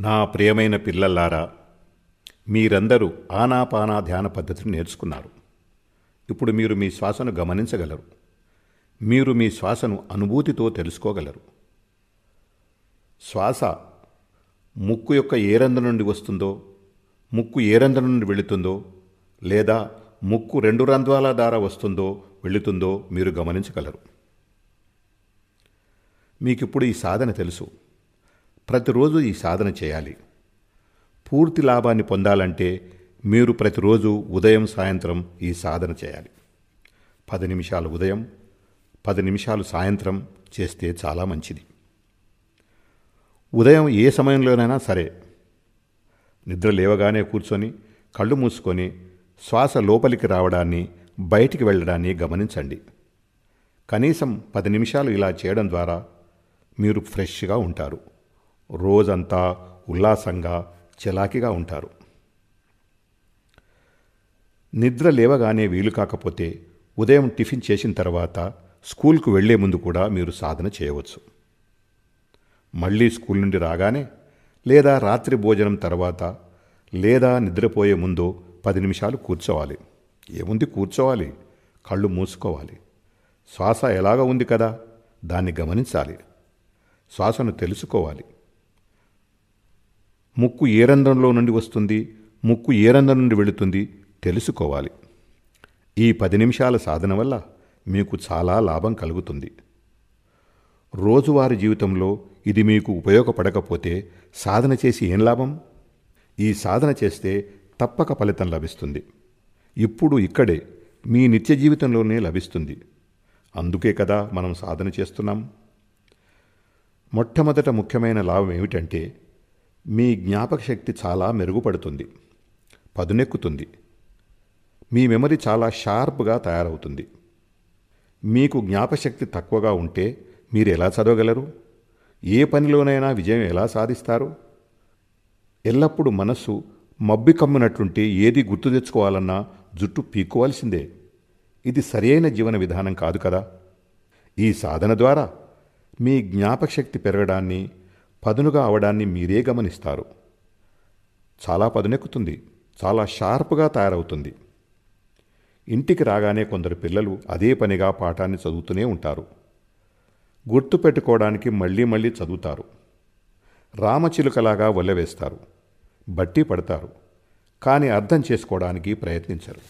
నా ప్రియమైన పిల్లల్లారా, మీరందరూ ఆనాపానా ధ్యాన పద్ధతిని నేర్చుకున్నారు. ఇప్పుడు మీరు మీ శ్వాసను గమనించగలరు. మీరు మీ శ్వాసను అనుభూతితో తెలుసుకోగలరు. శ్వాస ముక్కు యొక్క ఏ రంధ్రం నుండి వస్తుందో, ముక్కు ఏ రంధ్రం నుండి వెళుతుందో, లేదా ముక్కు 2 రంధ్రాల ద్వారా వస్తుందో వెళుతుందో మీరు గమనించగలరు. మీకిప్పుడు ఈ సాధన తెలుసు. ప్రతిరోజు ఈ సాధన చేయాలి. పూర్తి లాభాన్ని పొందాలంటే మీరు ప్రతిరోజు ఉదయం సాయంత్రం ఈ సాధన చేయాలి. 10 నిమిషాలు ఉదయం, 10 నిమిషాలు సాయంత్రం చేస్తే చాలా మంచిది. ఉదయం ఏ సమయంలోనైనా సరే, నిద్ర లేవగానే కూర్చొని కళ్ళు మూసుకొని శ్వాస లోపలికి రావడాన్ని, బయటికి వెళ్ళడాన్ని గమనించండి. కనీసం 10 నిమిషాలు ఇలా చేయడం ద్వారా మీరు ఫ్రెష్గా ఉంటారు. రోజంతా ఉల్లాసంగా, చలాకీగా ఉంటారు. నిద్ర లేవగానే వీలు కాకపోతే ఉదయం టిఫిన్ చేసిన తర్వాత స్కూల్కు వెళ్లే ముందు కూడా మీరు సాధన చేయవచ్చు. మళ్ళీ స్కూల్ నుండి రాగానే, లేదా రాత్రి భోజనం తర్వాత, లేదా నిద్రపోయే ముందు 10 నిమిషాలు కూర్చోవాలి. ఏముంది, కూర్చోవాలి, కళ్ళు మూసుకోవాలి. శ్వాస ఎలాగ ఉంది కదా, దాన్ని గమనించాలి. శ్వాసను తెలుసుకోవాలి. ముక్కు ఏ రంధ్రంలో నుండి వస్తుంది, ముక్కు ఏ రంధ్రం నుండి వెళుతుంది తెలుసుకోవాలి. ఈ 10 నిమిషాల సాధన వల్ల మీకు చాలా లాభం కలుగుతుంది. రోజువారీ జీవితంలో ఇది మీకు ఉపయోగపడకపోతే సాధన చేసి ఏం లాభం? ఈ సాధన చేస్తే తప్పక ఫలితం లభిస్తుంది. ఇప్పుడు ఇక్కడే మీ నిత్య జీవితంలోనే లభిస్తుంది. అందుకే కదా మనం సాధన చేస్తున్నాం. మొట్టమొదట ముఖ్యమైన లాభం ఏమిటంటే, మీ జ్ఞాపక శక్తి చాలా మెరుగుపడుతుంది, పదునెక్కుతుంది. మీ మెమరీ చాలా షార్ప్గా తయారవుతుంది. మీకు జ్ఞాపశక్తి తక్కువగా ఉంటే మీరు ఎలా చదవగలరు? ఏ పనిలోనైనా విజయం ఎలా సాధిస్తారు? ఎల్లప్పుడూ మనస్సు మబ్బి కమ్మునట్లుంటే ఏది గుర్తు తెచ్చుకోవాలన్నా జుట్టు పీక్కోవాల్సిందే. ఇది సరియైన జీవన విధానం కాదు కదా. ఈ సాధన ద్వారా మీ జ్ఞాపకశక్తి పెరగడాన్ని, పదునుగా అవడాన్ని మీరే గమనిస్తారు. చాలా పదునెక్కుతుంది, చాలా షార్ప్గా తయారవుతుంది. ఇంటికి రాగానే కొందరు పిల్లలు అదే పనిగా పాఠాన్ని చదువుతూనే ఉంటారు. గుర్తుపెట్టుకోవడానికి మళ్ళీ మళ్ళీ చదువుతారు. రామచిలుకలాగా వల్లెవేస్తారు, బట్టి పడతారు, కానీ అర్థం చేసుకోవడానికి ప్రయత్నించరు.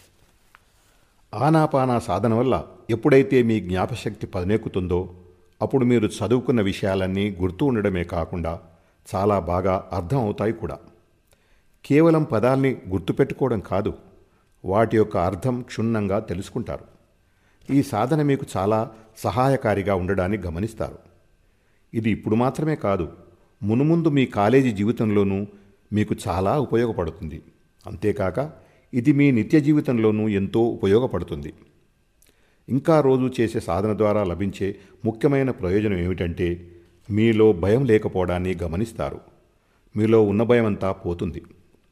ఆనాపానా సాధన వల్ల ఎప్పుడైతే మీ జ్ఞాపశక్తి పదునెక్కుతుందో అప్పుడు మీరు చదువుకున్న విషయాలన్నీ గుర్తు ఉండడమే కాకుండా చాలా బాగా అర్థం అవుతాయి కూడా. కేవలం పదాల్ని గుర్తుపెట్టుకోవడం కాదు, వాటి యొక్క అర్థం క్షుణ్ణంగా తెలుసుకుంటారు. ఈ సాధన మీకు చాలా సహాయకారిగా ఉండడాన్ని గమనిస్తారు. ఇది ఇప్పుడు మాత్రమే కాదు, మునుముందు మీ కాలేజీ జీవితంలోనూ మీకు చాలా ఉపయోగపడుతుంది. అంతేకాక ఇది మీ నిత్య జీవితంలోనూ ఎంతో ఉపయోగపడుతుంది. ఇంకా రోజు చేసే సాధన ద్వారా లభించే ముఖ్యమైన ప్రయోజనం ఏమిటంటే, మీలో భయం లేకపోవడాన్ని గమనిస్తారు. మీలో ఉన్న భయం అంతా పోతుంది.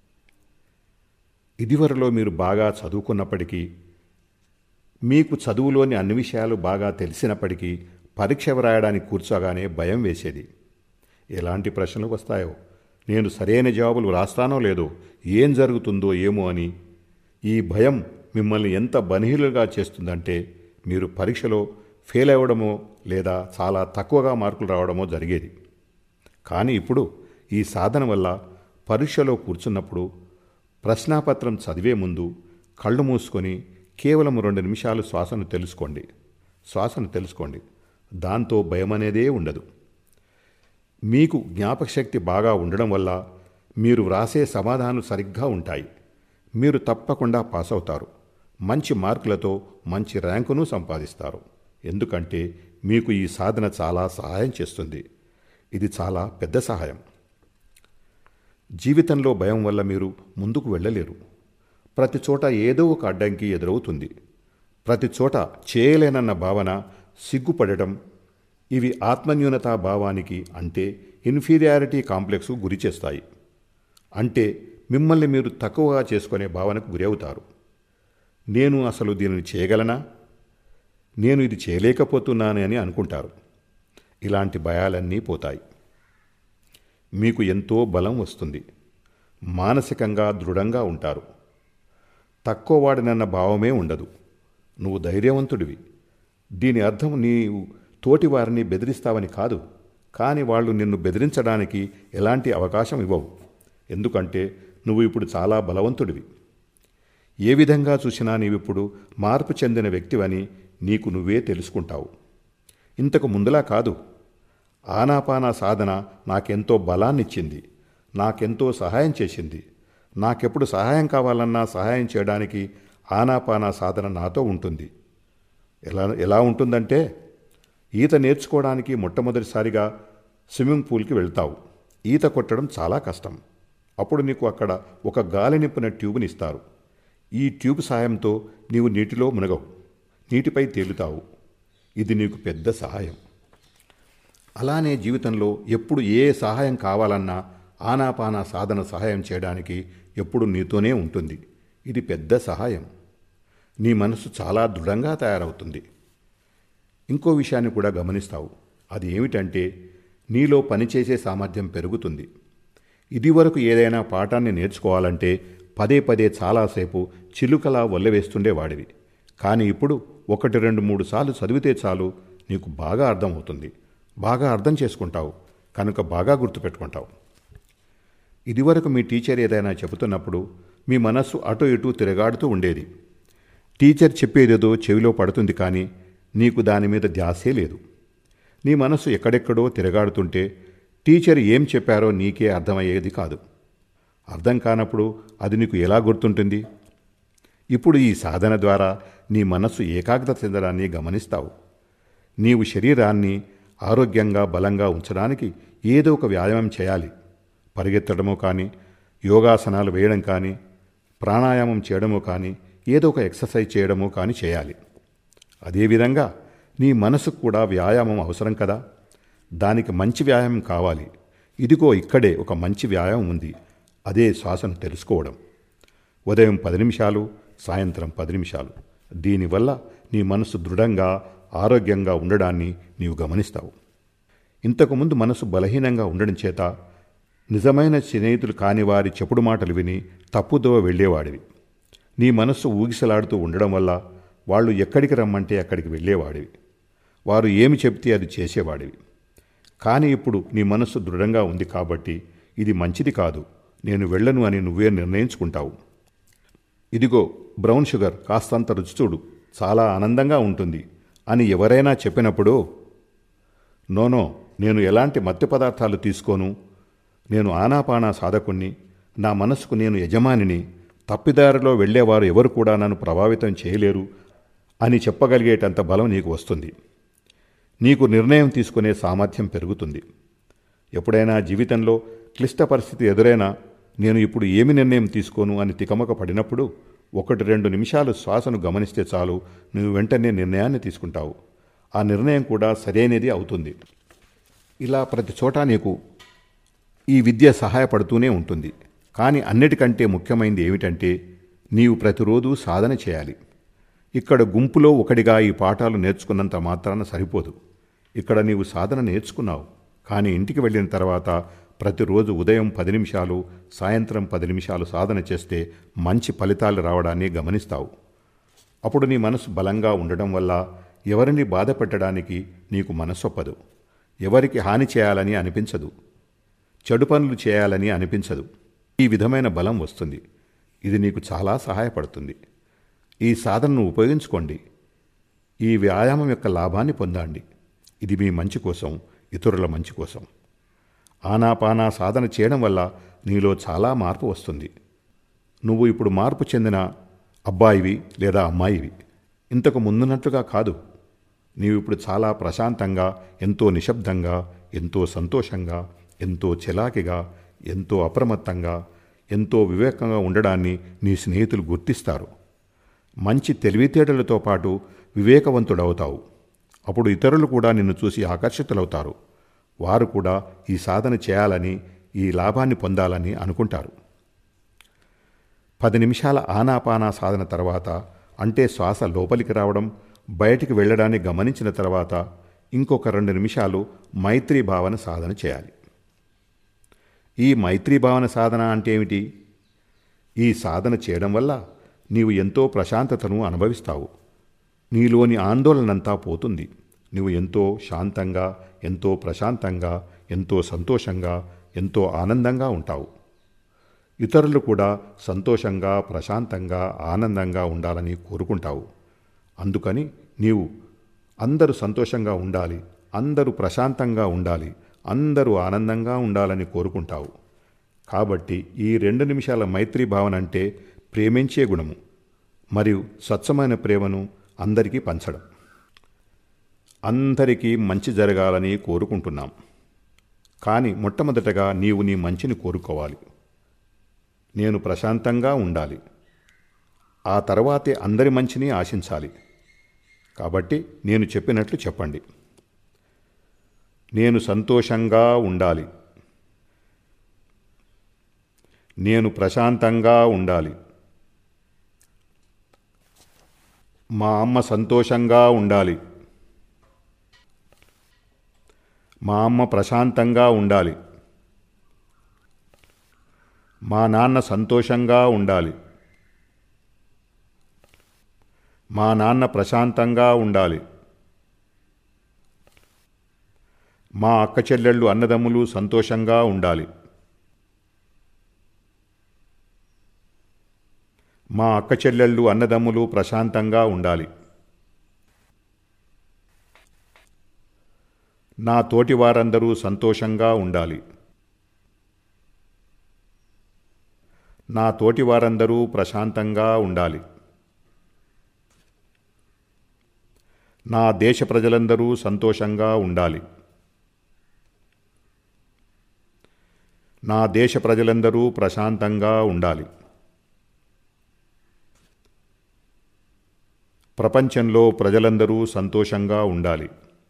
ఇదివరలో మీరు బాగా చదువుకున్నప్పటికీ, మీకు చదువులోని అన్ని విషయాలు బాగా తెలిసినప్పటికీ పరీక్ష వ్రాయడానికి కూర్చోగానే భయం వేసేది. ఎలాంటి ప్రశ్నలు వస్తాయో, నేను సరైన జవాబులు రాస్తానో లేదో, ఏం జరుగుతుందో ఏమో అని. ఈ భయం మిమ్మల్ని ఎంత బలహీనులుగా చేస్తుందంటే మీరు పరీక్షలో ఫెయిల్ అవ్వడమో లేదా చాలా తక్కువగా మార్కులు రావడమో జరిగేది. కానీ ఇప్పుడు ఈ సాధన వల్ల పరీక్షలో కూర్చున్నప్పుడు ప్రశ్నాపత్రం చదివే ముందు కళ్ళు మూసుకొని కేవలం 2 నిమిషాలు శ్వాసను తెలుసుకోండి. దాంతో భయం అనేదే ఉండదు. మీకు జ్ఞాపకశక్తి బాగా ఉండడం వల్ల మీరు వ్రాసే సమాధానాలు సరిగ్గా ఉంటాయి. మీరు తప్పకుండా పాస్ అవుతారు. మంచి మార్కులతో మంచి ర్యాంకును సంపాదిస్తారు. ఎందుకంటే మీకు ఈ సాధన చాలా సహాయం చేస్తుంది. ఇది చాలా పెద్ద సహాయం. జీవితంలో భయం వల్ల మీరు ముందుకు వెళ్ళలేరు. ప్రతి చోట ఏదో ఒక అడ్డంకి ఎదురవుతుంది. ప్రతి చోట చేయలేనన్న భావన, సిగ్గుపడటం, ఇవి ఆత్మన్యూనతా భావానికి, అంటే ఇన్ఫీరియారిటీ కాంప్లెక్స్కు గురి చేస్తాయి. అంటే మిమ్మల్ని మీరు తక్కువగా చేసుకునే భావనకు గురి అవుతారు. నేను అసలు దీనిని చేయగలనా, నేను ఇది చేయలేకపోతున్నాను అని అనుకుంటారు. ఇలాంటి భయాలన్నీ పోతాయి. మీకు ఎంతో బలం వస్తుంది. మానసికంగా దృఢంగా ఉంటారు. తక్కువవాడినన్న భావమే ఉండదు. నువ్వు ధైర్యవంతుడివి. దీని అర్థం నీవు తోటివారిని బెదిరిస్తావని కాదు. కానీ వాళ్ళు నిన్ను బెదిరించడానికి ఎలాంటి అవకాశం ఇవ్వవు. ఎందుకంటే నువ్వు ఇప్పుడు చాలా బలవంతుడివి. ఏ విధంగా చూసినా నీవిప్పుడు మార్పు చెందిన వ్యక్తివని నీకు నువ్వే తెలుసుకుంటావు. ఇంతకు ముందులా కాదు. ఆనాపానా సాధన నాకెంతో బలాన్నిచ్చింది, నాకెంతో సహాయం చేసింది. నాకెప్పుడు సహాయం కావాలన్నా సహాయం చేయడానికి ఆనాపానా సాధన నాతో ఉంటుంది. ఎలా ఉంటుందంటే, ఈత నేర్చుకోవడానికి మొట్టమొదటిసారిగా స్విమ్మింగ్ పూల్కి వెళ్తావు. ఈత కొట్టడం చాలా కష్టం. అప్పుడు నీకు అక్కడ ఒక గాలి నింపిన ట్యూబ్ని ఇస్తారు. ఈ ట్యూబ్ సాయంతో నీవు నీటిలో మునగవు, నీటిపై తేలుతావు. ఇది నీకు పెద్ద సహాయం. అలానే జీవితంలో ఎప్పుడు ఏ సహాయం కావాలన్నా ఆనాపానా సాధన సహాయం చేయడానికి ఎప్పుడు నీతోనే ఉంటుంది. ఇది పెద్ద సహాయం. నీ మనసు చాలా దృఢంగా తయారవుతుంది. ఇంకో విషయాన్ని కూడా గమనిస్తావు. అది ఏమిటంటే, నీలో పనిచేసే సామర్థ్యం పెరుగుతుంది. ఇదివరకు ఏదైనా పాఠాన్ని నేర్చుకోవాలంటే పదే పదే చాలాసేపు చిలుకలా వల్లవేస్తుండేవాడివి. కానీ ఇప్పుడు 1, 2, 3 సార్లు చదివితే చాలు నీకు బాగా అర్థమవుతుంది. బాగా అర్థం చేసుకుంటావు కనుక బాగా గుర్తుపెట్టుకుంటావు. ఇదివరకు మీ టీచర్ ఏదైనా చెబుతున్నప్పుడు మీ మనస్సు అటు ఇటు తిరగాడుతూ ఉండేది. టీచర్ చెప్పేదేదో చెవిలో పడుతుంది, కానీ నీకు దాని మీద ధ్యాసే లేదు. నీ మనస్సు ఎక్కడెక్కడో తిరగాడుతుంటే టీచర్ ఏం చెప్పారో నీకే అర్థమయ్యేది కాదు. అర్థం కానప్పుడు అది నీకు ఎలా గుర్తుంటుంది? ఇప్పుడు ఈ సాధన ద్వారా నీ మనస్సు ఏకాగ్రత చెందడాన్ని గమనిస్తావు. నీవు శరీరాన్ని ఆరోగ్యంగా బలంగా ఉంచడానికి ఏదో ఒక వ్యాయామం చేయాలి. పరిగెత్తడమో కానీ, యోగాసనాలు వేయడం కానీ, ప్రాణాయామం చేయడమో కానీ, ఏదో ఒక ఎక్సర్సైజ్ చేయడమో కానీ చేయాలి. అదేవిధంగా నీ మనసుకు కూడా వ్యాయామం అవసరం కదా. దానికి మంచి వ్యాయామం కావాలి. ఇదిగో ఇక్కడే ఒక మంచి వ్యాయామం ఉంది. అదే శ్వాసను తెలుసుకోవడం. ఉదయం 10 నిమిషాలు, సాయంత్రం 10 నిమిషాలు. దీనివల్ల నీ మనసు దృఢంగా ఆరోగ్యంగా ఉండడాన్ని నీవు గమనిస్తావు. ఇంతకుముందు మనసు బలహీనంగా ఉండడం చేత నిజమైన స్నేహితులు కాని వారి చెప్పుడు మాటలు విని తప్పుదో వెళ్ళేవాడివి. నీ మనస్సు ఊగిసలాడుతూ ఉండడం వల్ల వాళ్ళు ఎక్కడికి రమ్మంటే అక్కడికి వెళ్ళేవాడివి. వారు ఏమి చెబితే అది చేసేవాడివి. కానీ ఇప్పుడు నీ మనస్సు దృఢంగా ఉంది కాబట్టి ఇది మంచిది కాదు, నేను వెళ్ళను అని నువ్వే నిర్ణయించుకుంటావు. ఇదిగో బ్రౌన్ షుగర్ కాస్తంత రుచి చూడు, చాలా ఆనందంగా ఉంటుంది అని ఎవరైనా చెప్పినప్పుడు, నోనో, నేను ఎలాంటి మత్తు పదార్థాలు తీసుకోను, నేను ఆనాపానా సాధకుణ్ణి, నా మనసుకు నేను యజమానిని, తప్పిదారిలో వెళ్ళేవారు ఎవరు కూడా నన్ను ప్రభావితం చేయలేరు అని చెప్పగలిగేటంత బలం నీకు వస్తుంది. నీకు నిర్ణయం తీసుకునే సామర్థ్యం పెరుగుతుంది. ఎప్పుడైనా జీవితంలో క్లిష్ట పరిస్థితి ఎదురైనా నేను ఇప్పుడు ఏమి నిర్ణయం తీసుకోను అని తికమక పడినప్పుడు 1-2 నిమిషాలు శ్వాసను గమనిస్తే చాలు, నువ్వు వెంటనే నిర్ణయాన్ని తీసుకుంటావు. ఆ నిర్ణయం కూడా సరైనది అవుతుంది. ఇలా ప్రతి చోట నీకు ఈ విద్య సహాయపడుతూనే ఉంటుంది. కానీ అన్నిటికంటే ముఖ్యమైనది ఏమిటంటే, నీవు ప్రతిరోజు సాధన చేయాలి. ఇక్కడ గుంపులో ఒకటిగా ఈ పాఠాలు నేర్చుకున్నంత మాత్రాన సరిపోదు. ఇక్కడ నీవు సాధన నేర్చుకున్నావు, కానీ ఇంటికి వెళ్ళిన తర్వాత ప్రతిరోజు ఉదయం 10 నిమిషాలు, సాయంత్రం 10 నిమిషాలు సాధన చేస్తే మంచి ఫలితాలు రావడాన్ని గమనిస్తావు. అప్పుడు నీ మనసు బలంగా ఉండడం వల్ల ఎవరిని బాధ పెట్టడానికి నీకు మనసొప్పదు. ఎవరికి హాని చేయాలని అనిపించదు. చెడు పనులు చేయాలని అనిపించదు. ఈ విధమైన బలం వస్తుంది. ఇది నీకు చాలా సహాయపడుతుంది. ఈ సాధనను ఉపయోగించుకోండి. ఈ వ్యాయామం యొక్క లాభాన్ని పొందండి. ఇది మీ మంచి కోసం, ఇతరుల మంచి కోసం. ఆనాపానా సాధన చేయడం వల్ల నీలో చాలా మార్పు వస్తుంది. నువ్వు ఇప్పుడు మార్పు చెందిన అబ్బాయివి లేదా అమ్మాయివి. ఇంతకు ముందున్నట్లుగా కాదు. నీవు ఇప్పుడు చాలా ప్రశాంతంగా, ఎంతో నిశ్శబ్దంగా, ఎంతో సంతోషంగా, ఎంతో చలాకిగా, ఎంతో అప్రమత్తంగా, ఎంతో వివేకంగా ఉండడాన్ని నీ స్నేహితులు గుర్తిస్తారు. మంచి తెలివితేటలతో పాటు వివేకవంతుడవుతావు. అప్పుడు ఇతరులు కూడా నిన్ను చూసి ఆకర్షితులవుతారు. వారు కూడా ఈ సాధన చేయాలని, ఈ లాభాన్ని పొందాలని అనుకుంటారు. 10 నిమిషాల ఆనాపానా సాధన తర్వాత, అంటే శ్వాస లోపలికి రావడం, బయటికి వెళ్ళడాన్ని గమనించిన తర్వాత ఇంకొక 2 నిమిషాలు మైత్రీ భావన సాధన చేయాలి. ఈ మైత్రీ భావన సాధన అంటే ఏమిటి? ఈ సాధన చేయడం వల్ల నీవు ఎంతో ప్రశాంతతను అనుభవిస్తావు. నీలోని ఆందోళనంతా పోతుంది. నువ్వు ఎంతో శాంతంగా, ఎంతో ప్రశాంతంగా, ఎంతో సంతోషంగా, ఎంతో ఆనందంగా ఉంటావు. ఇతరులు కూడా సంతోషంగా, ప్రశాంతంగా, ఆనందంగా ఉండాలని కోరుకుంటావు. అందుకని నీవు అందరూ సంతోషంగా ఉండాలి, అందరూ ప్రశాంతంగా ఉండాలి, అందరూ ఆనందంగా ఉండాలని కోరుకుంటావు. కాబట్టి ఈ 2 నిమిషాల మైత్రీ భావన అంటే ప్రేమించే గుణము మరియు స్వచ్ఛమైన ప్రేమను అందరికీ పంచడం. అందరికీ మంచి జరగాలని కోరుకుంటున్నాం. కానీ మొట్టమొదటగా నీవు నీ మంచిని కోరుకోవాలి. నేను ప్రశాంతంగా ఉండాలి. ఆ తర్వాతే అందరి మంచిని ఆశించాలి. కాబట్టి నేను చెప్పినట్లు చెప్పండి. నేను సంతోషంగా ఉండాలి. నేను ప్రశాంతంగా ఉండాలి. మా అమ్మ సంతోషంగా ఉండాలి. మా అమ్మ ప్రశాంతంగా ఉండాలి. మా నాన్న సంతోషంగా ఉండాలి. మా నాన్న ప్రశాంతంగా ఉండాలి. మా అక్క చెల్లెళ్ళు అన్నదమ్ములు సంతోషంగా ఉండాలి. మా అక్క చెల్లెళ్ళు అన్నదమ్ములు ప్రశాంతంగా ఉండాలి. నా తోటి వారందరూ సంతోషంగా ఉండాలి. నా తోటి వారందరూ ప్రశాంతంగా ఉండాలి. నా దేశ ప్రజలందరూ సంతోషంగా ఉండాలి. నా దేశ ప్రజలందరూ ప్రశాంతంగా ఉండాలి. ప్రపంచంలో ప్రజలందరూ సంతోషంగా ఉండాలి.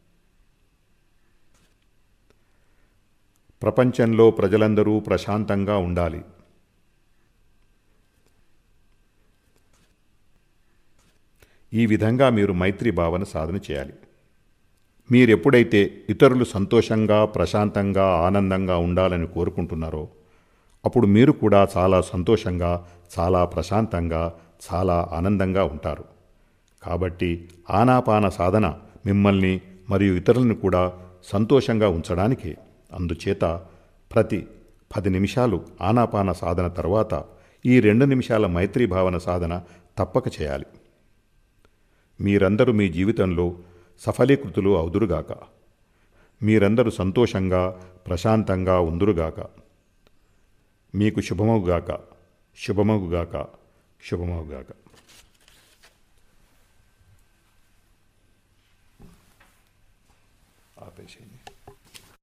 ప్రపంచంలో ప్రజలందరూ ప్రశాంతంగా ఉండాలి. ఈ విధంగా మీరు మైత్రీ భావన సాధన చేయాలి. మీరెప్పుడైతే ఇతరులు సంతోషంగా, ప్రశాంతంగా, ఆనందంగా ఉండాలని కోరుకుంటున్నారో అప్పుడు మీరు కూడా చాలా సంతోషంగా, చాలా ప్రశాంతంగా, చాలా ఆనందంగా ఉంటారు. కాబట్టి ఆనాపాన సాధన మిమ్మల్ని మరియు ఇతరులను కూడా సంతోషంగా ఉంచడానికి. అందుచేత ప్రతి 10 నిమిషాలు ఆనాపాన సాధన తర్వాత ఈ 2 నిమిషాల మైత్రీ భావన సాధన తప్పక చేయాలి. మీరందరూ మీ జీవితంలో సఫలీకృతులు అవుదురుగాక. మీరందరూ సంతోషంగా, ప్రశాంతంగా ఉందురుగాక. మీకు శుభమగుగాక, శుభమగుగాక, శుభమగుగాక. ఆపేసేయండి.